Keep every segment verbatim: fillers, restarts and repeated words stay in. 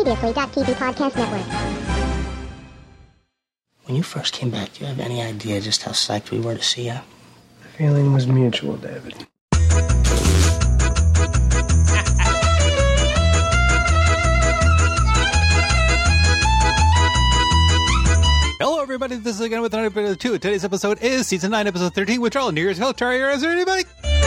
Previously, T V Podcast Network. When you first came back, do you have any idea just how psyched we were to see you? The feeling was mutual, David. Hello, everybody. This is again with another episode two. Today's episode is season nine, episode thirteen, which are all New Year's Hill. Try your answer, anybody?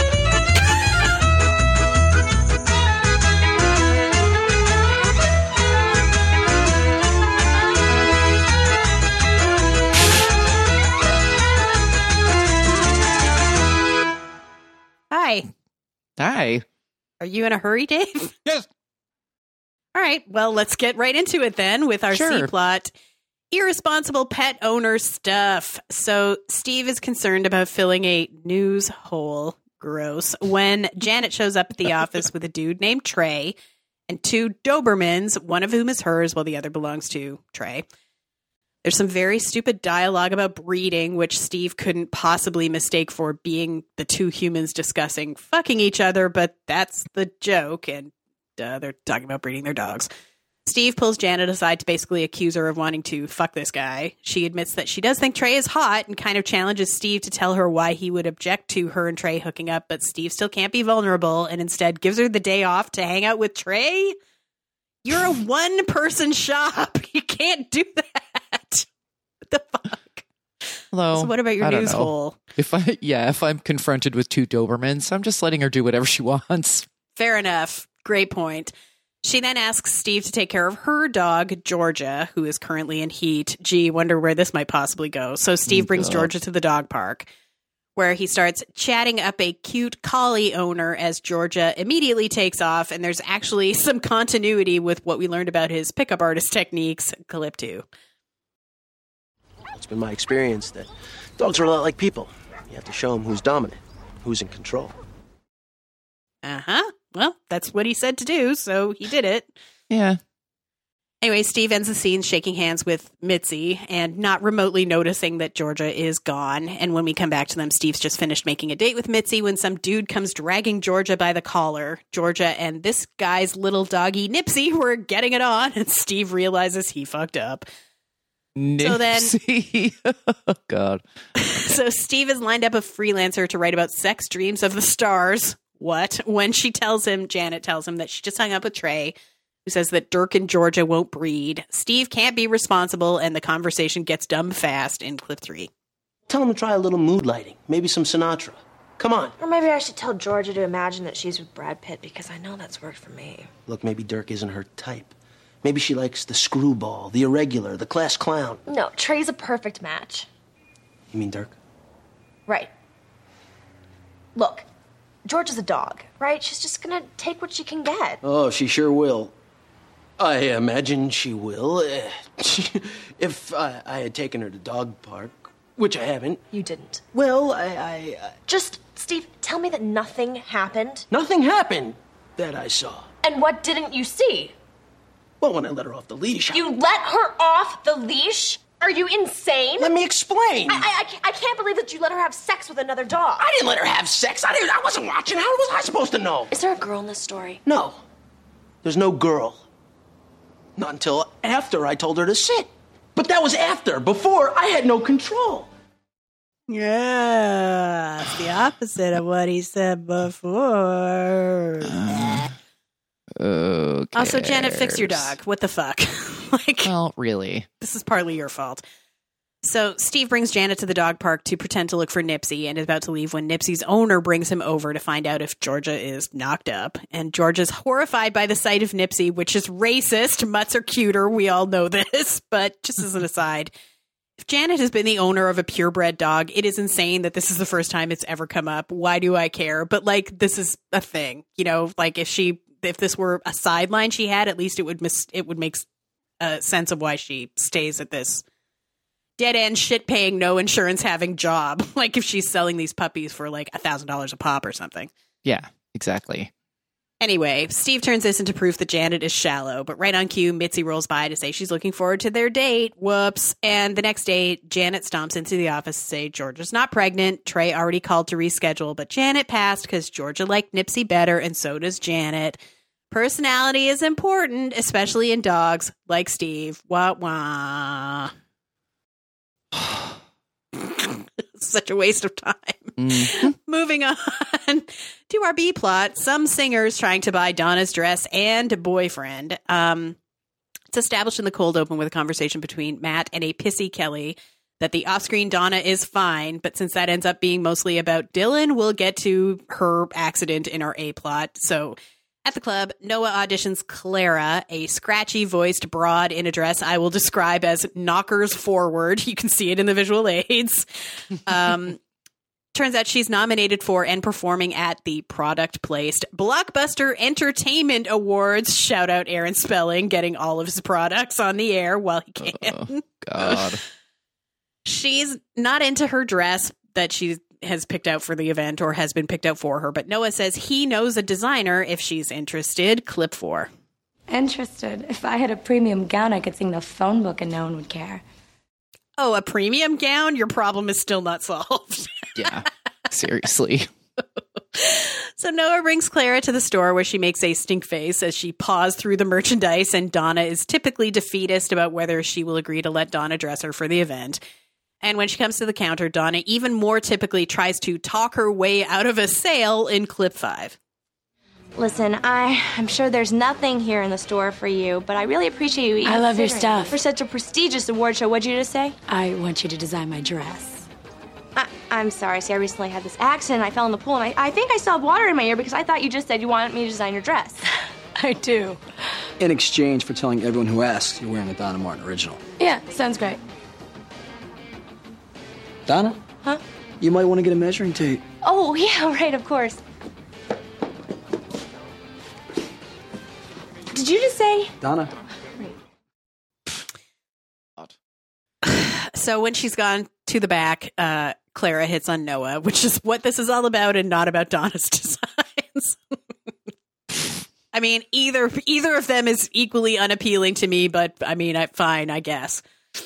Hi. Hi. Are you in a hurry, Dave? Yes. All right. Well, let's get right into it then with our Sure. C-plot. Irresponsible pet owner stuff. So Steve is concerned about filling a news hole. Gross. When Janet shows up at the office with a dude named Trey and two Dobermans, one of whom is hers while the other belongs to Trey. There's some very stupid dialogue about breeding, which Steve couldn't possibly mistake for being the two humans discussing fucking each other, but that's the joke, and uh, they're talking about breeding their dogs. Steve pulls Janet aside to basically accuse her of wanting to fuck this guy. She admits that she does think Trey is hot and kind of challenges Steve to tell her why he would object to her and Trey hooking up, but Steve still can't be vulnerable and instead gives her the day off to hang out with Trey. You're a one-person shop. You can't do that. What the fuck? Hello. So what about your I don't news know. hole? If I, yeah, if I'm confronted with two Dobermans, I'm just letting her do whatever she wants. Fair enough. Great point. She then asks Steve to take care of her dog, Georgia, who is currently in heat. Gee, wonder where this might possibly go. So Steve brings God. Georgia to the dog park, where he starts chatting up a cute collie owner as Georgia immediately takes off. And there's actually some continuity with what we learned about his pickup artist techniques. Clip two. It's been my experience that dogs are a lot like people. You have to show them who's dominant, who's in control. Uh-huh. Well, that's what he said to do, so he did it. Yeah. Anyway, Steve ends the scene shaking hands with Mitzi and not remotely noticing that Georgia is gone. And when we come back to them, Steve's just finished making a date with Mitzi when some dude comes dragging Georgia by the collar. Georgia and this guy's little doggy Nipsey were getting it on, and Steve realizes he fucked up. So then- Nipsey. Oh, God. So Steve has lined up a freelancer to write about sex dreams of the stars. What? When she tells him, Janet tells him that she just hung up with Trey, who says that Dirk and Georgia won't breed. Steve can't be responsible, and the conversation gets dumb fast in clip three. Tell them to try a little mood lighting, maybe some Sinatra. Come on. Or maybe I should tell Georgia to imagine that she's with Brad Pitt, because I know that's worked for me. Look, maybe Dirk isn't her type. Maybe she likes the screwball, the irregular, the class clown. No, Trey's a perfect match. You mean Dirk? Right. Look, Georgia's a dog, right? She's just gonna take what she can get. Oh, she sure will. I imagine she will. Uh, if I, I had taken her to dog park, which I haven't. You didn't. Well, I, I, I... Just, Steve, tell me that nothing happened. Nothing happened that I saw. And what didn't you see? Well, when I let her off the leash... I- You let her off the leash? Are you insane? Let me explain. I, I, I can't- I can't believe that you let her have sex with another dog. I didn't let her have sex. I didn't. I wasn't watching. How was I supposed to know? Is there a girl in this story? No. There's no girl. Not until after I told her to sit. But that was after. Before, I had no control. Yeah, it's the opposite of what he said before. Uh, Okay. Also, Janet, fix your dog. What the fuck? Like, Well, really. this is partly your fault. So Steve brings Janet to the dog park to pretend to look for Nipsey and is about to leave when Nipsey's owner brings him over to find out if Georgia is knocked up. And Georgia's horrified by the sight of Nipsey, which is racist. Mutts are cuter. We all know this. But just as an aside, if Janet has been the owner of a purebred dog, it is insane that this is the first time it's ever come up. Why do I care? But like, this is a thing, you know, like if she, if this were a sideline she had, at least it would miss, it would make a sense of why she stays at this dead end shit paying, no insurance having job. Like if she's selling these puppies for like a thousand dollars a pop or something. Yeah, exactly. Anyway, Steve turns this into proof that Janet is shallow, but right on cue, Mitzi rolls by to say she's looking forward to their date. Whoops. And the next day, Janet stomps into the office to say Georgia's not pregnant. Trey already called to reschedule, but Janet passed because Georgia liked Nipsey better, and so does Janet. Personality is important, especially in dogs like Steve. Wah wah. Such a waste of time. Mm-hmm. Moving on to our B plot. Some singers trying to buy Donna's dress and boyfriend. Um, it's established in the cold open with a conversation between Matt and a pissy Kelly that the off-screen Donna is fine, but since that ends up being mostly about Dylan, we'll get to her accident in our A plot. So at the club, Noah auditions Clara, a scratchy-voiced broad in a dress I will describe as knockers forward. You can see it in the visual aids. Um, turns out she's nominated for and performing at the product-placed Blockbuster Entertainment Awards. Shout out Aaron Spelling, getting all of his products on the air while he can. Oh, God. She's not into her dress that she has picked out for the event or has been picked out for her, but Noah says he knows a designer if she's interested. Clip four. Interested? If I had a premium gown, I could sing the phone book and no one would care. Oh, a premium gown? Your problem is still not solved. Yeah, seriously. So Noah brings Clara to the store where she makes a stink face as she paws through the merchandise, and Donna is typically defeatist about whether she will agree to let Donna dress her for the event. And when she comes to the counter, Donna even more typically tries to talk her way out of a sale in clip five. Listen, I, I'm sure there's nothing here in the store for you, but I really appreciate you even I love your considering stuff. For such a prestigious award show. What'd you just say? I want you to design my dress. I, I'm sorry. See, I recently had this accident. I fell in the pool, and I, I think I saw water in my ear because I thought you just said you wanted me to design your dress. I do. In exchange for telling everyone who asks you're wearing a Donna Martin original. Yeah, sounds great. Donna? Huh? You might want to get a measuring tape. Oh, yeah, right, of course. Did you just say? Donna. So when she's gone to the back, uh, Clara hits on Noah, which is what this is all about and not about Donna's designs. I mean, either either of them is equally unappealing to me, but I mean, I, fine, I guess.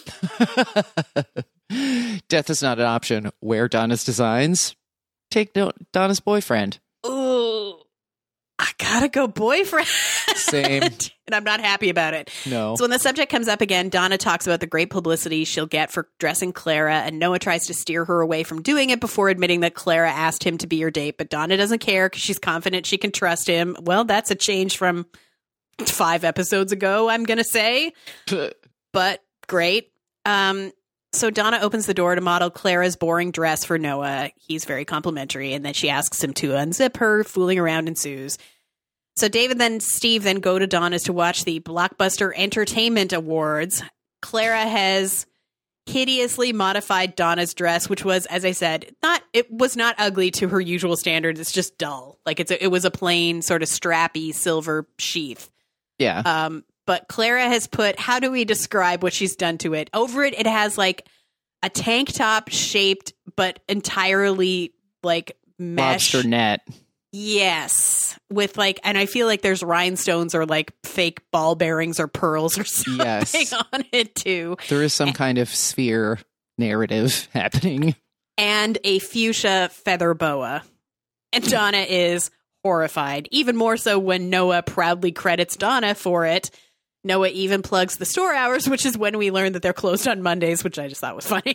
Death is not an option. Wear Donna's designs. Take no- Donna's boyfriend. Ooh, I gotta go boyfriend. Same. And I'm not happy about it. No. So when the subject comes up again, Donna talks about the great publicity she'll get for dressing Clara, and Noah tries to steer her away from doing it before admitting that Clara asked him to be her date, but Donna doesn't care because she's confident she can trust him. Well, that's a change from five episodes ago, I'm gonna say. But great. Um, so Donna opens the door to model Clara's boring dress for Noah. He's very complimentary, and then she asks him to unzip her. Fooling around ensues. So David then Steve then go to Donna's to watch the Blockbuster Entertainment Awards. Clara has hideously modified Donna's dress, which was, as I said, not it was not ugly to her usual standards. It's just dull. Like it's a, it was a plain sort of strappy silver sheath. Yeah. Um, but Clara has put, how do we describe what she's done to it? Over it, it has like a tank top shaped, but entirely like mesh. Lobster net. Yes. With like, and I feel like there's rhinestones or like fake ball bearings or pearls or something yes. on it too. There is some and, kind of sphere narrative happening. And a fuchsia feather boa. And Donna is horrified, even more so when Noah proudly credits Donna for it. Noah even plugs the store hours, which is when we learn that they're closed on Mondays, which I just thought was funny.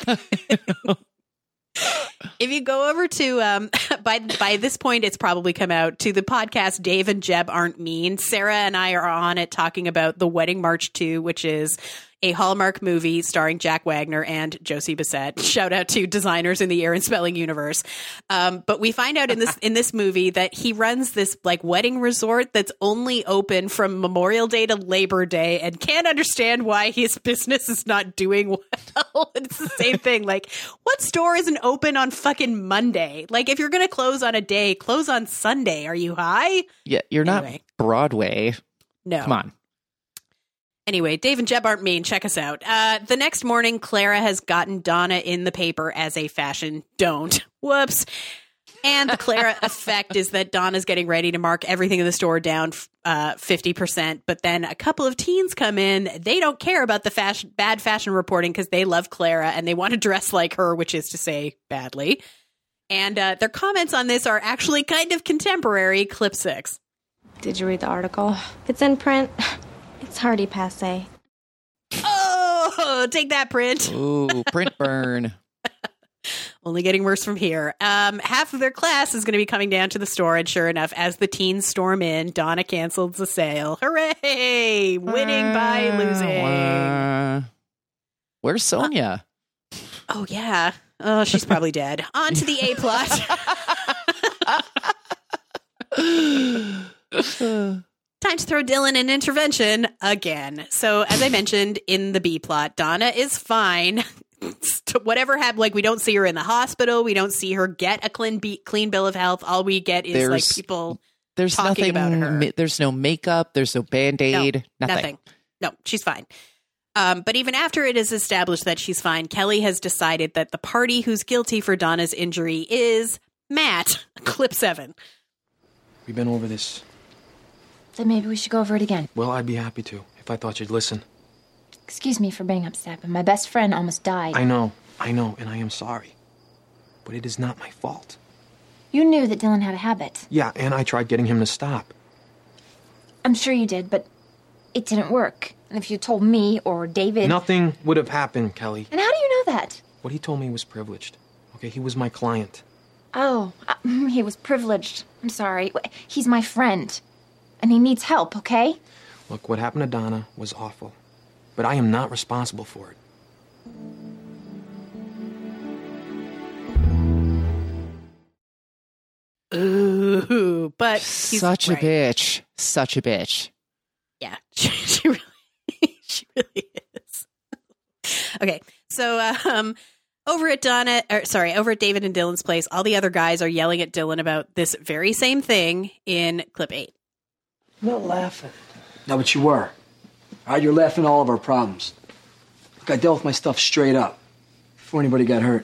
If you go over to, um, by by this point, it's probably come out, to the podcast Dave and Jeb Aren't Mean. Sarah and I are on it talking about The Wedding March two, which is a Hallmark movie starring Jack Wagner and Josie Bissett. Shout out to designers in the Aaron Spelling universe. Um, but we find out in this in this movie that he runs this like wedding resort that's only open from Memorial Day to Labor Day, and can't understand why his business is not doing well. It's the same thing. Like, what store isn't open on fucking Monday? Like, if you're going to close on a day, close on Sunday. Are you high? Yeah, you're anyway. Not Broadway. No. Come on. Anyway, Dave and Jeb Aren't Mean. Check us out. Uh, the next morning, Clara has gotten Donna in the paper as a fashion don't. Whoops. And the Clara effect is that Donna's getting ready to mark everything in the store down uh, fifty percent. But then a couple of teens come in. They don't care about the fashion, bad fashion reporting because they love Clara and they want to dress like her, which is to say badly. And uh, their comments on this are actually kind of contemporary. Clip six. Did you read the article? It's in print. It's hardy passe. Oh, take that, print. Ooh, print burn. Only getting worse from here. Um, half of their class is going to be coming down to the store, and sure enough, as the teens storm in, Donna cancels the sale. Hooray! Winning by losing. Uh, where's Sonia? Uh, oh, yeah. Oh, she's probably dead. On to the A-plot. Time to throw Dylan an intervention again. So, as I mentioned in the B-plot, Donna is fine. Whatever happened, like, we don't see her in the hospital. We don't see her get a clean, be- clean bill of health. All we get is, there's, like, people there's talking nothing, about her. Ma- there's no makeup. There's no Band-Aid. No, nothing. nothing. No, she's fine. Um, but even after it is established that she's fine, Kelly has decided that the party who's guilty for Donna's injury is Matt, clip seven. We've been over this. Then maybe we should go over it again. Well, I'd be happy to, if I thought you'd listen. Excuse me for being upset, but my best friend almost died. I know, I know, and I am sorry. But it is not my fault. You knew that Dylan had a habit. Yeah, and I tried getting him to stop. I'm sure you did, but it didn't work. And if you told me or David... Nothing would have happened, Kelly. And how do you know that? What he told me was privileged. Okay, he was my client. Oh, uh, he was privileged. I'm sorry. He's my friend. And he needs help, okay? Look, what happened to Donna was awful. But I am not responsible for it. Ooh, but he's Such right. a bitch. Such a bitch. Yeah, she, she really, she really is. Okay, so um, over at Donna, or sorry, over at David and Dylan's place, all the other guys are yelling at Dylan about this very same thing in clip eight. I'm not laughing. No, but you were. All right, you're laughing at all of our problems. Look, I dealt with my stuff straight up before anybody got hurt.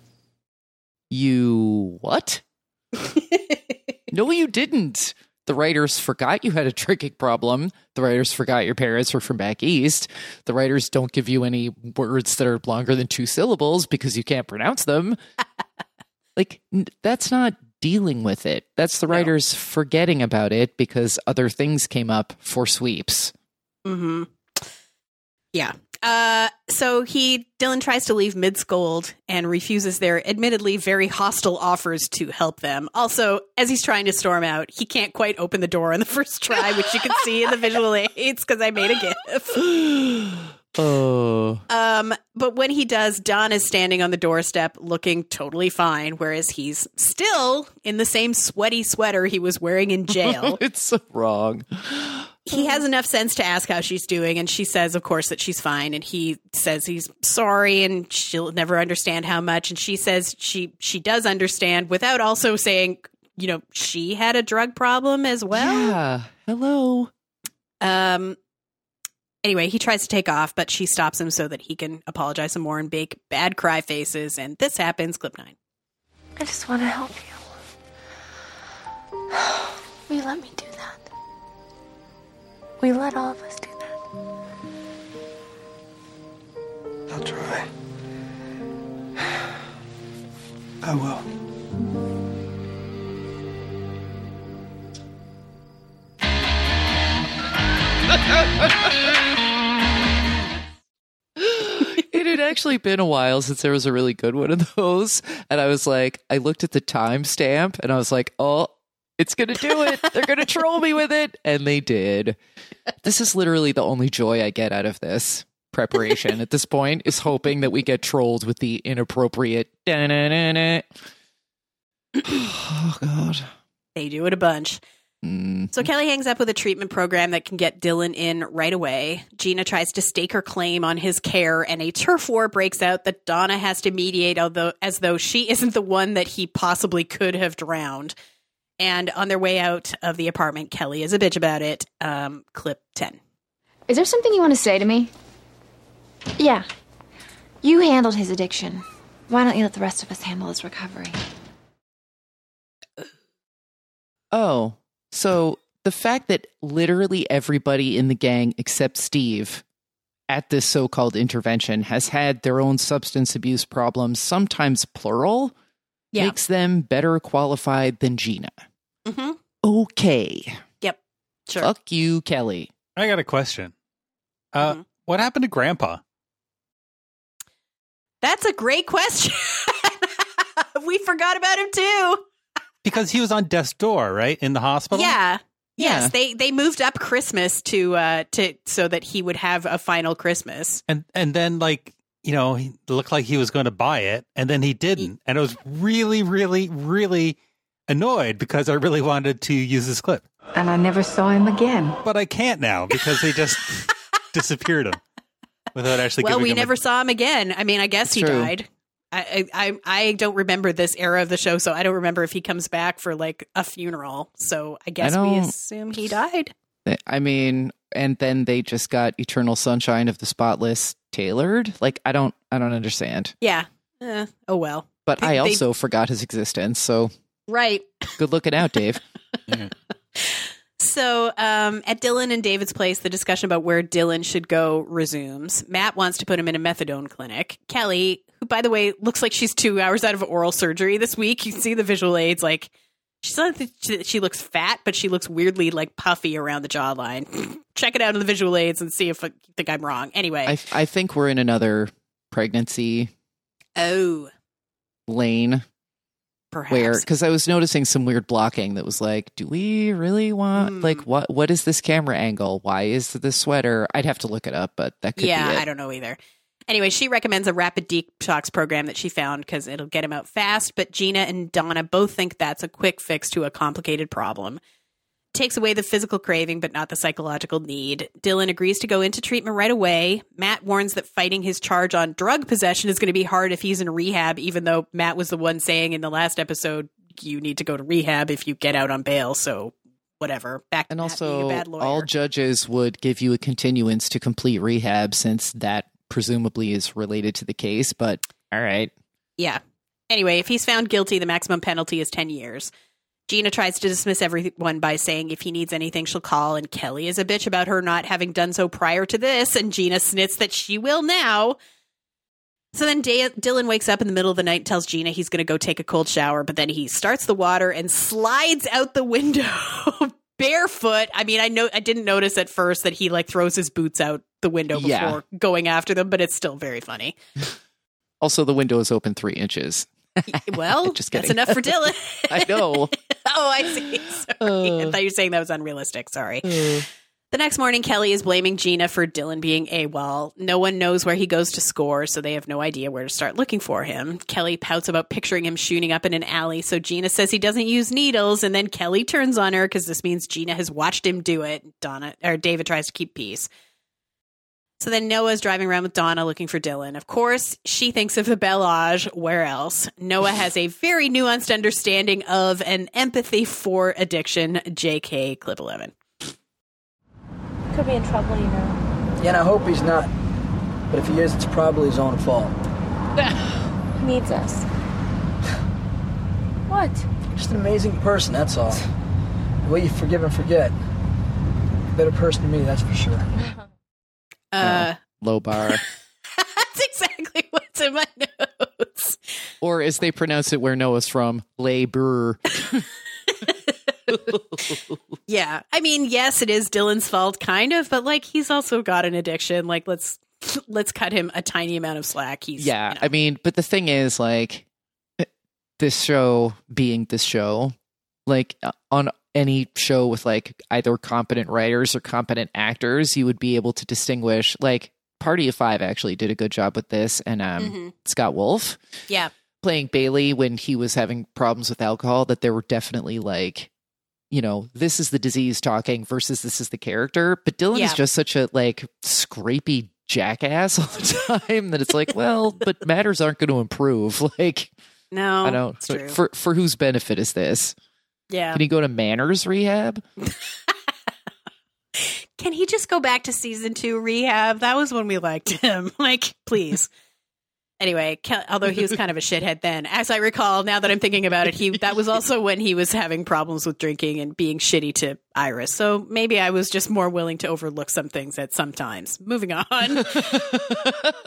You what? No, you didn't. The writers forgot you had a drinking problem. The writers forgot your parents were from back east. The writers don't give you any words that are longer than two syllables because you can't pronounce them. Like, n- that's not dealing with it. That's the writers no. forgetting about it because other things came up for sweeps. Mm-hmm. Yeah. Uh, so he, Dylan tries to leave mid-scold and refuses their admittedly very hostile offers to help them. Also, as he's trying to storm out, he can't quite open the door on the first try, which you can see in the visual aids because I made a gif. Oh. Um, but when he does, Don is standing on the doorstep looking totally fine, whereas he's still in the same sweaty sweater he was wearing in jail. It's so wrong. He has enough sense to ask how she's doing, and she says, of course, that she's fine, and he says he's sorry, and she'll never understand how much, and she says she she does understand, without also saying, you know, she had a drug problem as well. Yeah, hello. Um. Anyway, he tries to take off, but she stops him so that he can apologize some more and bake bad cry faces, and this happens, clip nine. I just want to help you. Will you let me do that? Will you let all of us do that? I'll try. I will. It had actually been a while since there was a really good one of those. And I was like, I looked at the timestamp and I was like, oh, it's going to do it. They're going to troll me with it. And they did. This is literally the only joy I get out of this preparation at this point, is hoping that we get trolled with the inappropriate. Da-na-na-na. Oh, God. They do it a bunch. Mm. So Kelly hangs up with a treatment program that can get Dylan in right away. Gina tries to stake her claim on his care, and a turf war breaks out that Donna has to mediate, although as though she isn't the one that he possibly could have drowned. And on their way out of the apartment, Kelly is a bitch about it. Um, clip ten. Is there something you want to say to me? Yeah. You handled his addiction. Why don't you let the rest of us handle his recovery? Oh, so the fact that literally everybody in the gang except Steve at this so-called intervention has had their own substance abuse problems, sometimes plural, yeah. makes them better qualified than Gina. Mm-hmm. Okay. Yep. Sure. Fuck you, Kelly. I got a question. Uh, mm-hmm. What happened to Grandpa? That's a great question. We forgot about him too. Because he was on death's door, right? In the hospital? Yeah. Yeah. Yes, they they moved up Christmas to uh to so that he would have a final Christmas. And and then like, you know, he looked like he was going to buy it, and then he didn't. And I was really, really, really annoyed because I really wanted to use this clip. And I never saw him again. But I can't now because they just disappeared him without actually well, giving we him never a- saw him again. I mean, I guess It's he true. died. I, I I don't remember this era of the show, so I don't remember if he comes back for like a funeral. So I guess I we don't- assume he died. I mean, and then they just got Eternal Sunshine of the Spotless tailored. Like, I don't, I don't understand. Yeah. Eh, oh well. But They- I they- also forgot his existence. So Right. good looking out, Dave. Yeah. So um, at Dylan and David's place, the discussion about where Dylan should go resumes. Matt wants to put him in a methadone clinic. Kelly, who, by the way, looks like she's two hours out of oral surgery this week. You can see the visual aids. Like, she's not that she, she looks fat, but she looks weirdly, like, puffy around the jawline. Check it out in the visual aids and see if I think I'm wrong. Anyway. I, I think we're in another pregnancy oh, lane. perhaps. Where, because I was noticing some weird blocking that was like, do we really want, Hmm. like, what? What is this camera angle? Why is the sweater? I'd have to look it up, but that could yeah, be it. I don't know either. Anyway, she recommends a rapid detox program that she found because it'll get him out fast. But Gina and Donna both think that's a quick fix to a complicated problem. Takes away the physical craving, but not the psychological need. Dylan agrees to go into treatment right away. Matt warns that fighting his charge on drug possession is going to be hard if he's in rehab, even though Matt was the one saying in the last episode, you need to go to rehab if you get out on bail. So whatever. Back to And Matt being a also, bad lawyer. all judges would give you a continuance to complete rehab since that presumably is related to the case. But all right. Yeah. Anyway, if he's found guilty, the maximum penalty is ten years. Gina tries to dismiss everyone by saying if he needs anything, she'll call. And Kelly is a bitch about her not having done so prior to this. And Gina snits that she will now. So then D- Dylan wakes up in the middle of the night and tells Gina he's going to go take a cold shower. But then he starts the water and slides out the window barefoot. I mean, I know I didn't notice at first that he like throws his boots out the window before Yeah. going after them, but it's still very funny. Also, the window is open three inches. Well, Just that's kidding. enough for Dylan. I know. Oh, I see. Sorry. I thought you were saying that was unrealistic. Sorry. The next morning, Kelly is blaming Gina for Dylan being AWOL. No one knows where he goes to score, so they have no idea where to start looking for him. Kelly pouts about picturing him shooting up in an alley, so Gina says he doesn't use needles, and then Kelly turns on her because this means Gina has watched him do it. Donna or David tries to keep peace. So then Noah's driving around with Donna looking for Dylan. Of course, she thinks of the Bellage. Where else? Noah has a very nuanced understanding of and empathy for addiction. J K Clip eleven. Could be in trouble, you know. Yeah, and I hope he's not. But if he is, it's probably his own fault. He needs us. What? Just an amazing person, that's all. The way you forgive and forget. A better person to me, that's for sure. Uh, Low bar. That's exactly what's in my notes. Or as they pronounce it where Noah's from, labor. Yeah. I mean, yes, it is Dylan's fault, kind of, but like he's also got an addiction. Like let's let's cut him a tiny amount of slack. He's Yeah, you know. I mean, but the thing is, like, this show being this show, like, on any show with, like, either competent writers or competent actors, you would be able to distinguish, like, Party of Five actually did a good job with this, and um, Mhm. Scott Wolf Yeah. playing Bailey when he was having problems with alcohol, that there were definitely, like, you know, this is the disease talking versus this is the character. But Dylan Yeah. is just such a, like, scrapey jackass all the time that it's like, well, but matters aren't going to improve. Like, No, I don't. it's true. For for whose benefit is this? Yeah. Can he go to manners rehab? Can he just go back to season two rehab? That was when we liked him. Like, please. Anyway, Ke- although he was kind of a shithead then, as I recall, now that I'm thinking about it, he that was also when he was having problems with drinking and being shitty to Iris. So maybe I was just more willing to overlook some things at some times. Moving on.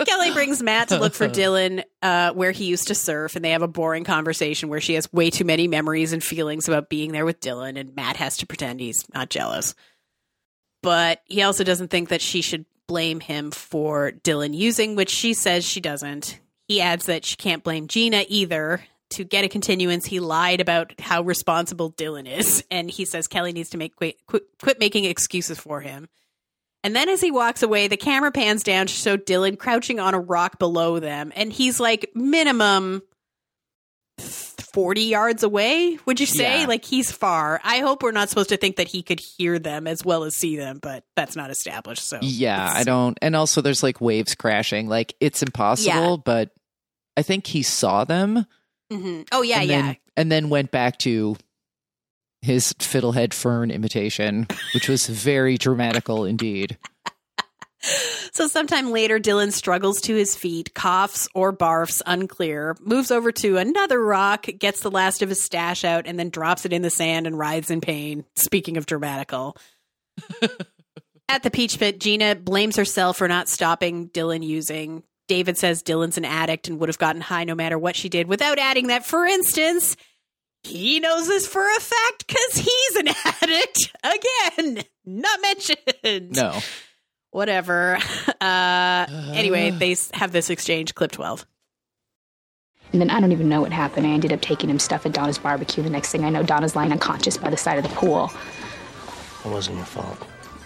Kelly brings Matt to look for Dylan uh, where he used to surf, and they have a boring conversation where she has way too many memories and feelings about being there with Dylan, and Matt has to pretend he's not jealous. But he also doesn't think that she should blame him for Dylan using, which she says she doesn't. He adds that she can't blame Gina either. To get a continuance, he lied about how responsible Dylan is, and he says Kelly needs to make quit, quit, quit making excuses for him. And then as he walks away, the camera pans down to show Dylan crouching on a rock below them, and he's like minimum forty yards away, would you say? Yeah. Like, he's far. I hope we're not supposed to think that he could hear them as well as see them, but that's not established. So yeah, I don't. And also there's like waves crashing. Like, it's impossible, Yeah. but I think he saw them. Mm-hmm. Oh, yeah, and yeah. Then, and then went back to his Fiddlehead Fern imitation, which was very dramatical indeed. So sometime later, Dylan struggles to his feet, coughs or barfs, unclear, moves over to another rock, gets the last of his stash out, and then drops it in the sand and writhes in pain. Speaking of dramatical. At the Peach Pit, Gina blames herself for not stopping Dylan using. David says Dylan's an addict and would have gotten high no matter what she did, without adding that, for instance, he knows this for a fact because he's an addict. Again, not mentioned. No. Whatever. Uh, anyway, they s- have this exchange, clip twelve. And then I don't even know what happened. I ended up taking him stuff at Donna's barbecue. The next thing I know, Donna's lying unconscious by the side of the pool. It wasn't your fault.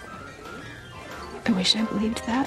I wish I believed that.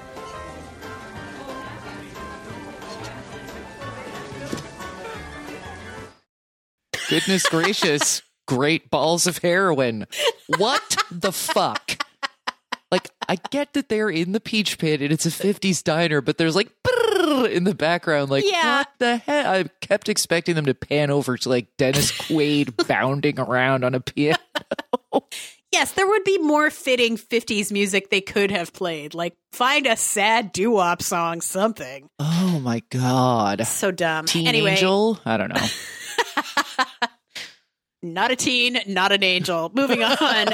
Goodness gracious. Great balls of heroin. What the fuck? Like, I get that they're in the Peach Pit and it's a fifties diner, but there's like brrr in the background. Like, Yeah. what the hell? I kept expecting them to pan over to like Dennis Quaid bounding around on a piano. Yes, there would be more fitting fifties music they could have played. Like, find a sad doo-wop song, something. Oh my God. So dumb. Teen anyway, Angel? I don't know. not a teen, not an angel. Moving on.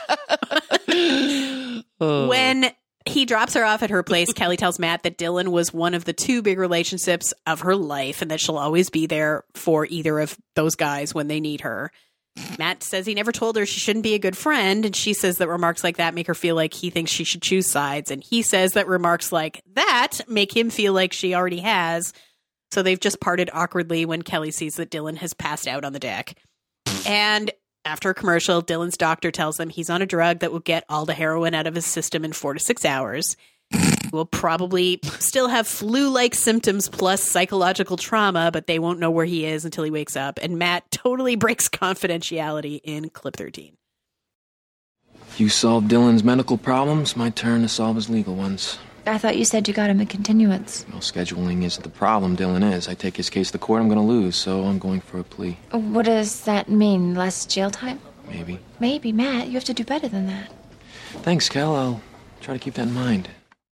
Oh. When he drops her off at her place, Kelly tells Matt that Dylan was one of the two big relationships of her life and that she'll always be there for either of those guys when they need her. Matt says he never told her she shouldn't be a good friend, and she says that remarks like that make her feel like he thinks she should choose sides, and he says that remarks like that make him feel like she already has. So they've just parted awkwardly when Kelly sees that Dylan has passed out on the deck. And after a commercial, Dylan's doctor tells him he's on a drug that will get all the heroin out of his system in four to six hours. Will probably still have flu-like symptoms plus psychological trauma, but they won't know where he is until he wakes up. And Matt totally breaks confidentiality in clip thirteen. You solved Dylan's medical problems, my turn to solve his legal ones. I thought you said you got him a continuance. Well, scheduling isn't the problem, Dylan is. I take his case to court, I'm gonna lose, so I'm going for a plea. What does that mean? Less jail time? Maybe. Maybe, Matt. You have to do better than that. Thanks, Kel. I'll try to keep that in mind.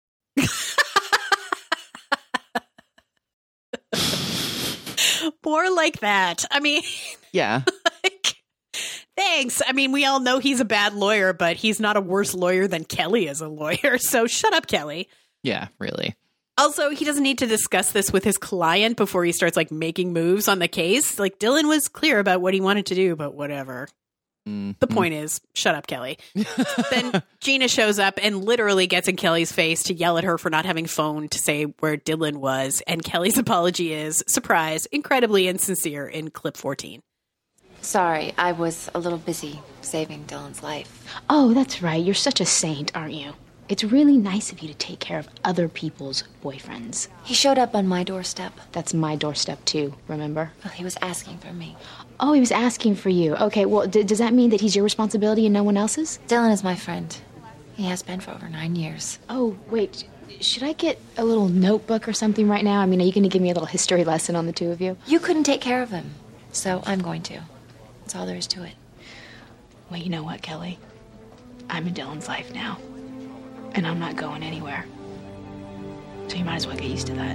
More like that. I mean, Yeah. like, thanks. I mean, we all know he's a bad lawyer, but he's not a worse lawyer than Kelly is a lawyer. So shut up, Kelly. Yeah, really. Also, he doesn't need to discuss this with his client before he starts like making moves on the case. Like, Dylan was clear about what he wanted to do, but whatever. Mm-hmm. The point is, shut up, Kelly. Then Gina shows up and literally gets in Kelly's face to yell at her for not having phoned to say where Dylan was. And Kelly's apology is, surprise, incredibly insincere in clip fourteen. Sorry, I was a little busy saving Dylan's life. Oh, that's right. You're such a saint, aren't you? It's really nice of you to take care of other people's boyfriends. He showed up on my doorstep. That's my doorstep, too, remember? Well, he was asking for me. Oh, he was asking for you. Okay, well, d- does that mean that he's your responsibility and no one else's? Dylan is my friend. He has been for over nine years. Oh, wait. Should I get a little notebook or something right now? I mean, are you going to give me a little history lesson on the two of you? You couldn't take care of him, so I'm going to. That's all there is to it. Well, you know what, Kelly? I'm in Dylan's life now. And I'm not going anywhere. So you might as well get used to that.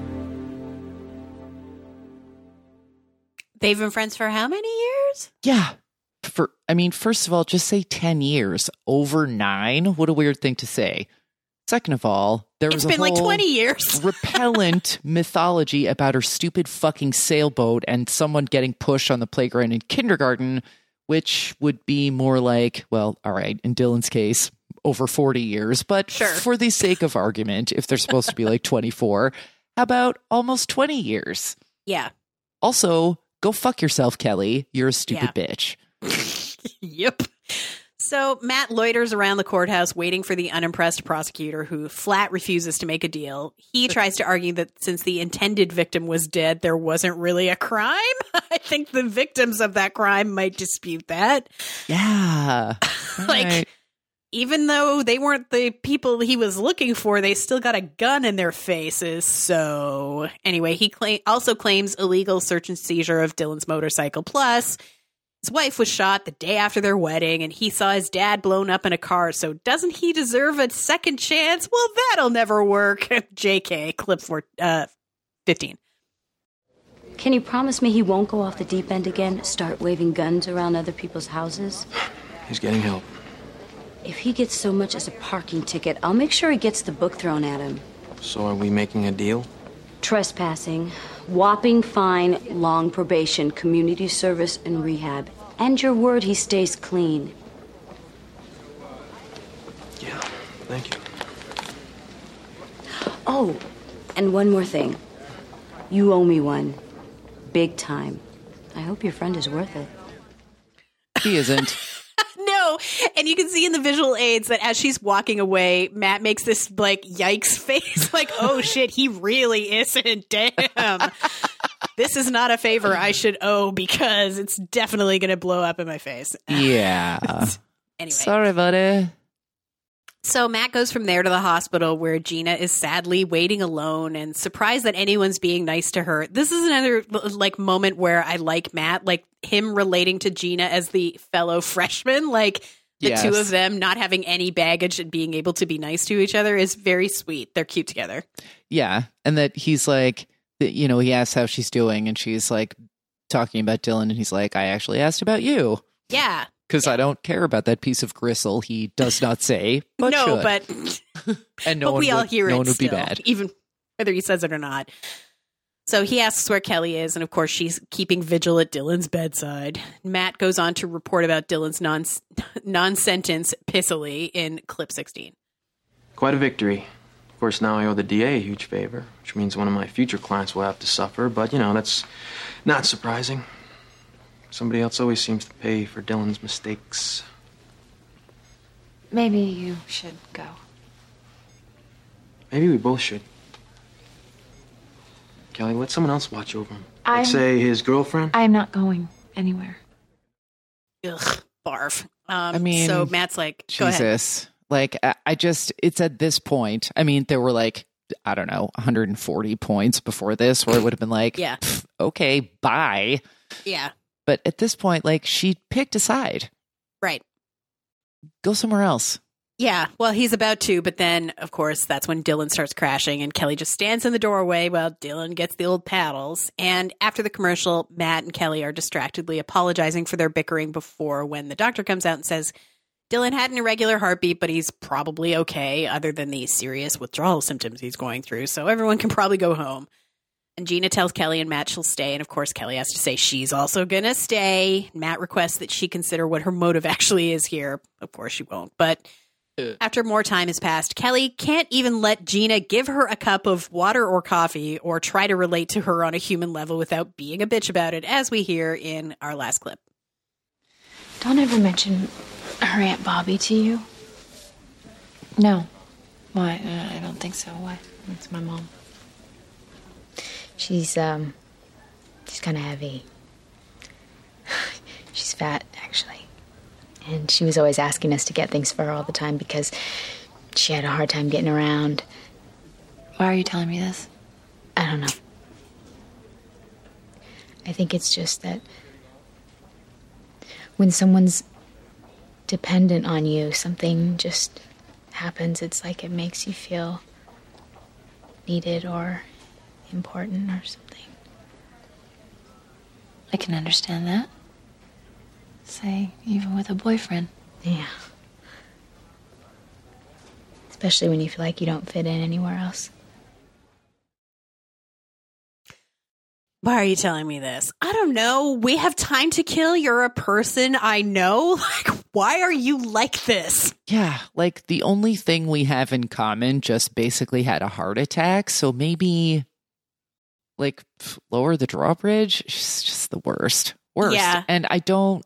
They've been friends for how many years? Yeah. For I mean, first of all, just say ten years over nine. What a weird thing to say. Second of all, there It's was a been like whole twenty years. repellent mythology about her stupid fucking sailboat and someone getting pushed on the playground in kindergarten, which would be more like, well, all right, in Dylan's case, over forty years. But Sure. for the sake of argument, if they're supposed to be like twenty-four, how about almost twenty years? Yeah. Also, go fuck yourself, Kelly. You're a stupid Yeah. bitch. Yep. So Matt loiters around the courthouse waiting for the unimpressed prosecutor who flat refuses to make a deal. He tries to argue that since the intended victim was dead, there wasn't really a crime. I think the victims of that crime might dispute that. Yeah. Like, Right. even though they weren't the people he was looking for, they still got a gun in their faces. So anyway, he cla- also claims illegal search and seizure of Dylan's motorcycle. Plus, his wife was shot the day after their wedding, and he saw his dad blown up in a car. So doesn't he deserve a second chance? Well, that'll never work. J K, clip for uh, fifteen. Can you promise me he won't go off the deep end again, start waving guns around other people's houses? He's getting help. If he gets so much as a parking ticket, I'll make sure he gets the book thrown at him. So are we making a deal? Trespassing, whopping fine, long probation, community service, and rehab. And your word he stays clean. Yeah, thank you. Oh, and one more thing. You owe me one. Big time. I hope your friend is worth it. He isn't. No, and you can see in the visual aids that as she's walking away, Matt makes this like yikes face, like, oh shit, he really isn't. Damn. This is not a favor I should owe because it's definitely going to blow up in my face. Yeah. Anyway. Sorry, buddy. So Matt goes from there to the hospital where Gina is sadly waiting alone and surprised that anyone's being nice to her. This is another like moment where I like Matt, like him relating to Gina as the fellow freshman, like the Yes. two of them not having any baggage and being able to be nice to each other is very sweet. They're cute together. Yeah. And that he's like, that, you know, he asks how she's doing and she's like talking about Dylan and he's like, I actually asked about you. Yeah. Because I don't care about that piece of gristle he does not say, but no, should. but and no but one we all would, hear no it one would be still, bad. even whether he says it or not. So he asks where Kelly is, and of course she's keeping vigil at Dylan's bedside. Matt goes on to report about Dylan's non non-sentence pissily in clip sixteen. Quite a victory. Of course, now I owe the D A a huge favor, which means one of my future clients will have to suffer, but, you know, that's not surprising. Somebody else always seems to pay for Dylan's mistakes. Maybe you should go. Maybe we both should. Kelly, let someone else watch over him. I'm- Like, say, his girlfriend? I'm not going anywhere. Ugh, barf. Um, I mean, so Matt's like, go ahead. Jesus. Like, I, I just, it's at this point. I mean, there were like, I don't know, one hundred forty points before this where it would have been like, Yeah. "Pff, okay, bye. Yeah, But at this point, like, she picked a side. right. Go somewhere else. Yeah, well, he's about to, but then, of course, that's when Dylan starts crashing, and Kelly just stands in the doorway while Dylan gets the old paddles. And after the commercial, Matt and Kelly are distractedly apologizing for their bickering before when the doctor comes out and says Dylan had an irregular heartbeat, but he's probably okay, other than the serious withdrawal symptoms he's going through, so everyone can probably go home. And Gina tells Kelly and Matt she'll stay, and of course Kelly has to say she's also gonna stay. Matt requests that she consider what her motive actually is here. Of course she won't, but after more time has passed, Kelly can't even let Gina give her a cup of water or coffee or try to relate to her on a human level without being a bitch about it, as we hear in our last clip. Don't ever mention her Aunt Bobby to you. No. Why? Uh, I don't think so. Why? It's my mom. She's, um, she's kind of heavy. She's fat, actually. And she was always asking us to get things for her all the time because she had a hard time getting around. Why are you telling me this? I don't know. I think it's just that when someone's dependent on you, something just happens. It's like it makes you feel needed or important or something. I can understand that. Say, even with a boyfriend. Yeah. especially when you feel like you don't fit in anywhere else. Why are you telling me this? I don't know. We have time to kill. You're a person I know. Like, why are you like this? Yeah, like the only thing we have in common just basically had a heart attack. So maybe, like, lower the drawbridge. She's just the worst. Worst. Yeah. And I don't,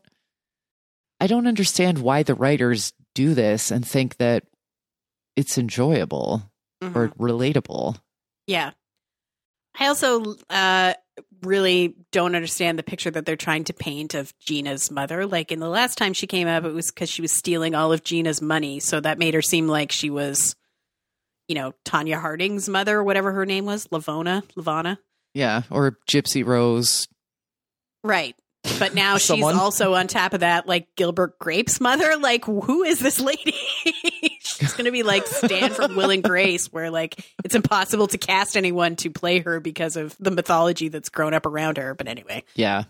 I don't understand why the writers do this and think that it's enjoyable Mm-hmm. or relatable. Yeah. I also uh, really don't understand the picture that they're trying to paint of Gina's mother. Like, in the last time she came up, it was because she was stealing all of Gina's money. So that made her seem like she was, you know, Tanya Harding's mother, or whatever her name was. Lavona? Lavana? Yeah. Or Gypsy Rose. Right. But now she's Someone? also on top of that, like, Gilbert Grape's mother. Like, who is this lady? She's going to be like Stan from Will and Grace, where, like, it's impossible to cast anyone to play her because of the mythology that's grown up around her. But anyway. Yeah.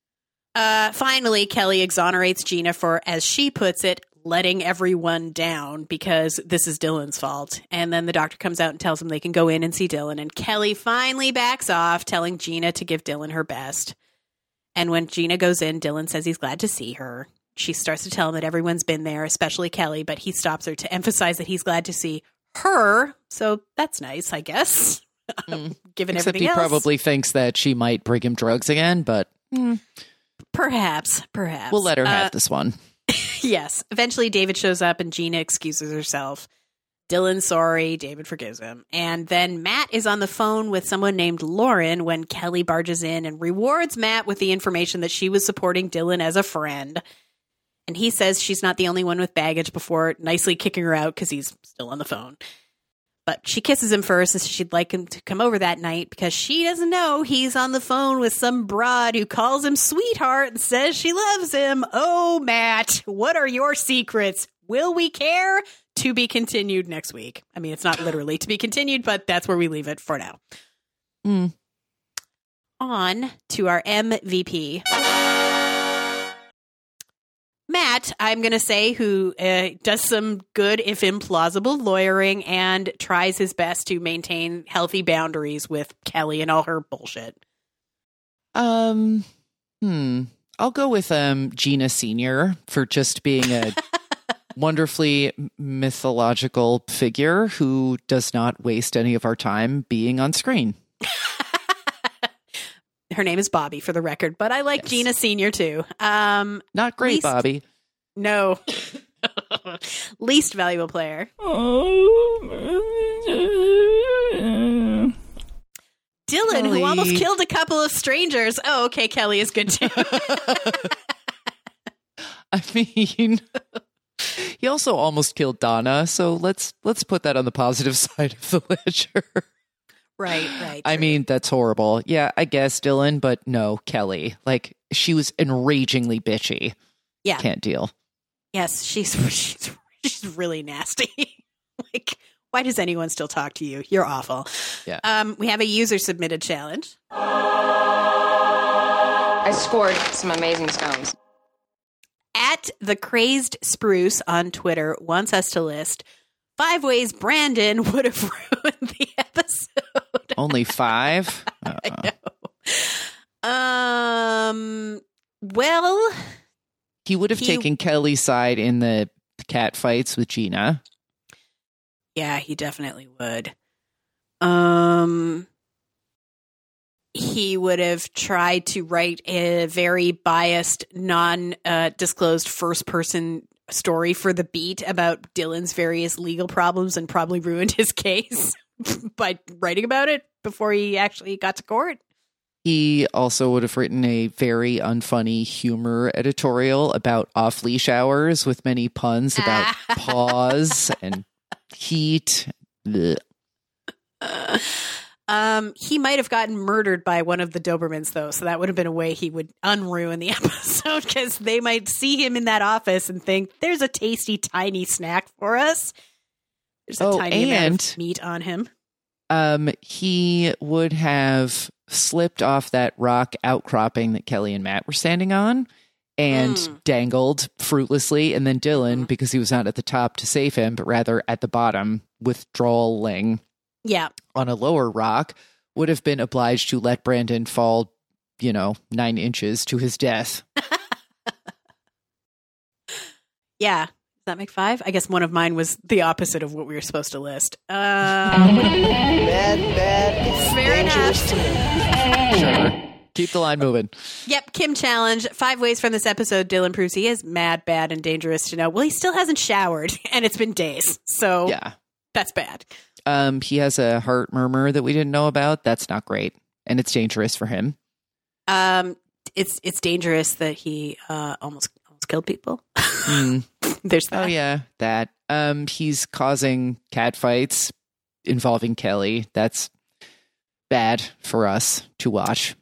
Uh, finally, Kelly exonerates Gina for, as she puts it, letting everyone down because this is Dylan's fault. And then the doctor comes out and tells them they can go in and see Dylan. And Kelly finally backs off, telling Gina to give Dylan her best. And when Gina goes in, Dylan says he's glad to see her. She starts to tell him that everyone's been there, especially Kelly, but he stops her to emphasize that he's glad to see her. So that's nice, I guess, Mm. given Except everything he else. probably thinks that she might bring him drugs again, but mm, Perhaps, perhaps. we'll let her have Uh, this one. Yes. Eventually, David shows up and Gina excuses herself. Dylan's sorry. David forgives him. And then Matt is on the phone with someone named Lauren when Kelly barges in and rewards Matt with the information that she was supporting Dylan as a friend. And he says she's not the only one with baggage before nicely kicking her out because he's still on the phone. But she kisses him first and says she'd like him to come over that night because she doesn't know he's on the phone with some broad who calls him sweetheart and says she loves him. Oh, Matt, what are your secrets? Will we care? To be continued next week. I mean, it's not literally to be continued, but that's where we leave it for now. Mm. On to our M V P. Matt, I'm going to say, who uh, does some good, if implausible, lawyering and tries his best to maintain healthy boundaries with Kelly and all her bullshit. Um, hmm. I'll go with um Gina Senior for just being a wonderfully mythological figure who does not waste any of our time being on screen. Her name is Bobby, for the record, but I like Yes. Gina Senior too. Um, Not great, least- Bobby. No. Least valuable player. Dylan, Kelly. who almost killed a couple of strangers. Oh, okay, Kelly is good too. I mean, he also almost killed Donna, so let's let's put that on the positive side of the ledger. Right, right. I mean, that's horrible. Yeah, I guess Dylan, but no, Kelly. Like, she was enragingly bitchy. Yeah. Can't deal. Yes, she's she's she's really nasty. Like, why does anyone still talk to you? You're awful. Yeah. Um, we have a user submitted challenge. I scored some amazing stones. At the Crazed Spruce on Twitter wants us to list five ways Brandon would have ruined the episode. Only five? Uh-uh. Um. Well, He would have He- taken Kelly's side in the cat fights with Gina. yeah, he definitely would. Um. He would have tried to write a very biased, non-disclosed first-person story for The Beat about Dylan's various legal problems and probably ruined his case by writing about it before he actually got to court. He also would have written a very unfunny humor editorial about off-leash hours with many puns about paws and heat. Blech. Um, he might have gotten murdered by one of the Dobermans, though, so that would have been a way he would unruin the episode, because they might see him in that office and think, there's a tasty, tiny snack for us. There's a Oh, tiny amount and- of meat on him. Um, he would have slipped off that rock outcropping that Kelly and Matt were standing on and Mm. dangled fruitlessly. And then Dylan, because he was not at the top to save him, but rather at the bottom, withdrawing Yeah. on a lower rock, would have been obliged to let Brandon fall, you know, nine inches to his death. Yeah. Does that make five? I guess one of mine was the opposite of what we were supposed to list. Um, Bad, bad, Fair dangerous enough. to me. Sure. Keep the line moving. Yep, Kim challenge. Five ways from this episode Dylan proves he is mad, bad, and dangerous to know. Well, he still hasn't showered, and it's been days. So Yeah. that's bad. Um, he has a heart murmur that we didn't know about. That's not great. And it's dangerous for him. Um, it's it's dangerous that he uh, almost almost killed people. Mm. There's that. Oh, yeah, that. Um, he's causing cat fights involving Kelly. That's bad for us to watch.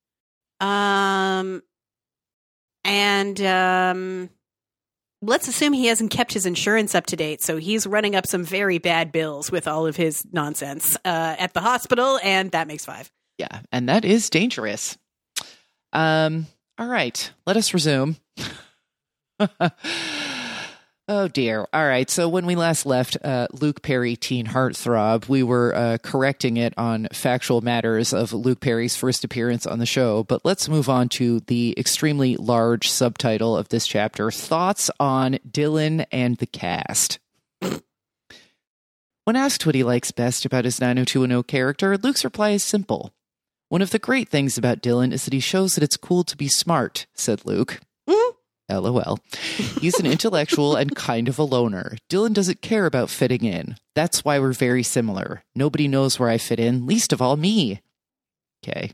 Um, and um, let's assume he hasn't kept his insurance up to date, so he's running up some very bad bills with all of his nonsense uh, at the hospital, and that makes five. Yeah, and that is dangerous. Um, all right, let us resume. Oh, dear. All right. So when we last left uh, Luke Perry, Teen Heartthrob, we were uh, correcting it on factual matters of Luke Perry's first appearance on the show. But let's move on to the extremely large subtitle of this chapter, Thoughts on Dylan and the Cast. When asked what he likes best about his nine oh two one oh character, Luke's reply is simple. One of the great things about Dylan is that he shows that it's cool to be smart, said Luke. LOL. He's an intellectual and kind of a loner. Dylan doesn't care about fitting in. That's why we're very similar. Nobody knows where I fit in, least of all me. Okay.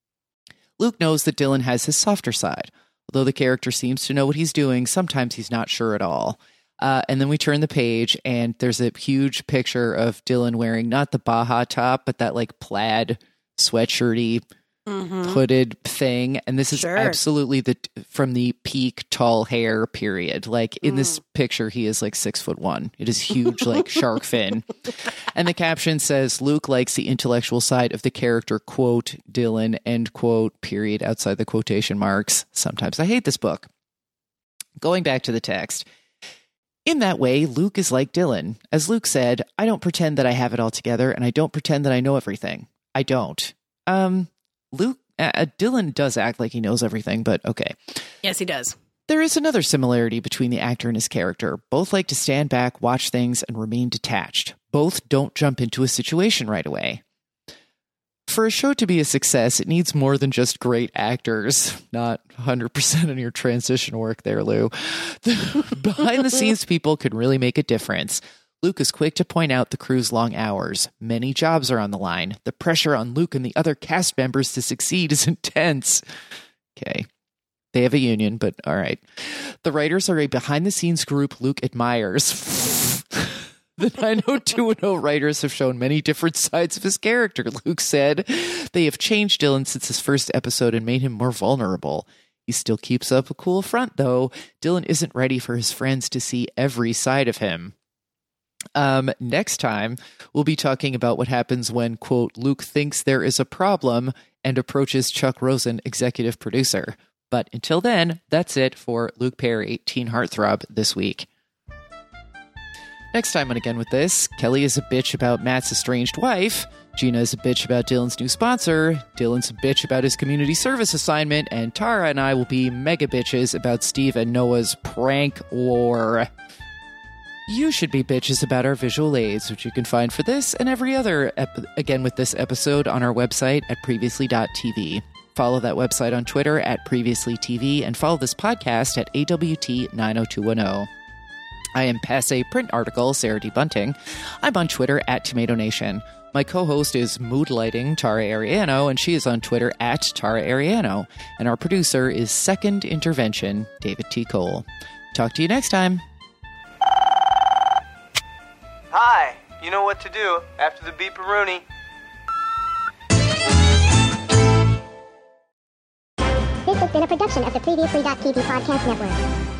Luke knows that Dylan has his softer side. Although the character seems to know what he's doing, sometimes he's not sure at all. Uh, and then we turn the page, and there's a huge picture of Dylan wearing not the Baja top, but that like plaid sweatshirty Mm-hmm. hooded thing. And this is Sure. absolutely the from the peak tall hair period. Like in Mm. this picture, he is like six foot one. It is huge, like shark fin. And the caption says, Luke likes the intellectual side of the character, quote, Dylan, end quote, period, outside the quotation marks. Sometimes I hate this book. Going back to the text. In that way, Luke is like Dylan. As Luke said, I don't pretend that I have it all together, and I don't pretend that I know everything. I don't. Um... Luke, uh, Dylan does act like he knows everything, but okay. Yes, he does. There is another similarity between the actor and his character. Both like to stand back, watch things, and remain detached. Both don't jump into a situation right away. For a show to be a success, it needs more than just great actors. Not one hundred percent on your transition work there, Lou. The behind-the-scenes people can really make a difference. Luke is quick to point out the crew's long hours. Many jobs are on the line. The pressure on Luke and the other cast members to succeed is intense. Okay. They have a union, but all right. The writers are a behind-the-scenes group Luke admires. The nine oh two one oh writers have shown many different sides of his character, Luke said. They have changed Dylan since his first episode and made him more vulnerable. He still keeps up a cool front, though. Dylan isn't ready for his friends to see every side of him. Um, next time, we'll be talking about what happens when, quote, Luke thinks there is a problem and approaches Chuck Rosen, executive producer. But until then, that's it for Luke Perry, Teen Heartthrob this week. Next time on Again With This, Kelly is a bitch about Matt's estranged wife, Gina is a bitch about Dylan's new sponsor, Dylan's a bitch about his community service assignment, and Tara and I will be mega bitches about Steve and Noah's prank war. You should be bitches about our visual aids, which you can find for this and every other ep- Again With This episode on our website at previously dot t v. Follow that website on Twitter at previously t v and follow this podcast at A W T nine oh two one oh. I am Passe Print Article, Sarah D. Bunting. I'm on Twitter at Tomato Nation. My co-host is Mood Lighting, Tara Ariano, and she is on Twitter at Tara Ariano. And our producer is Second Intervention, David T. Cole. Talk to you next time. Hi, you know what to do after the beeparoonie. This has been a production of the previously dot t v podcast network.